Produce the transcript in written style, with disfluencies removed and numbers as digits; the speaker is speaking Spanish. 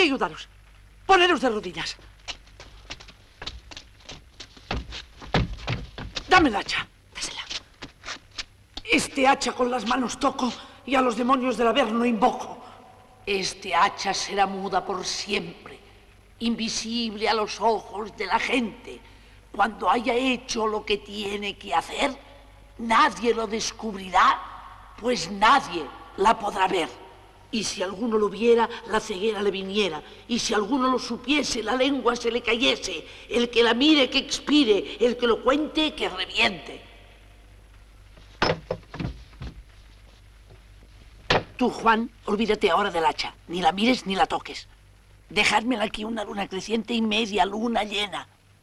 ayudaros. Poneros de rodillas. Dame el hacha. Dásela. Este hacha con las manos toco y a los demonios del Averno invoco. Este hacha será muda por siempre, invisible a los ojos de la gente. Cuando haya hecho lo que tiene que hacer, nadie lo descubrirá, pues nadie la podrá ver. Y si alguno lo viera, la ceguera le viniera. Y si alguno lo supiese, la lengua se le cayese. El que la mire, que expire. El que lo cuente, que reviente. Tú, Juan, olvídate ahora del hacha. Ni la mires ni la toques. Dejádmela aquí una luna creciente y media luna llena.